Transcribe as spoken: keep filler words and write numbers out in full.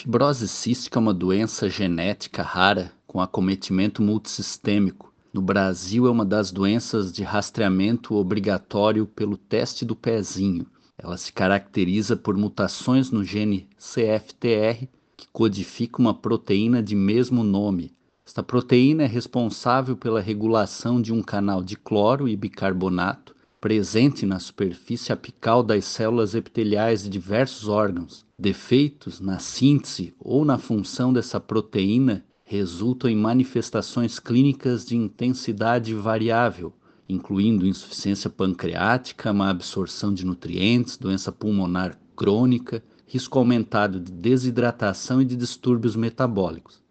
Fibrose cística é uma doença genética rara com acometimento multissistêmico. No Brasil, é uma das doenças de rastreamento obrigatório pelo teste do pezinho. Ela se caracteriza por mutações no gene C F T R, que codifica uma proteína de mesmo nome. Esta proteína é responsável pela regulação de um canal de cloro e bicarbonato presente na superfície apical das células epiteliais de diversos órgãos. Defeitos na síntese ou na função dessa proteína resultam em manifestações clínicas de intensidade variável, incluindo insuficiência pancreática, má absorção de nutrientes, doença pulmonar crônica, risco aumentado de desidratação e de distúrbios metabólicos.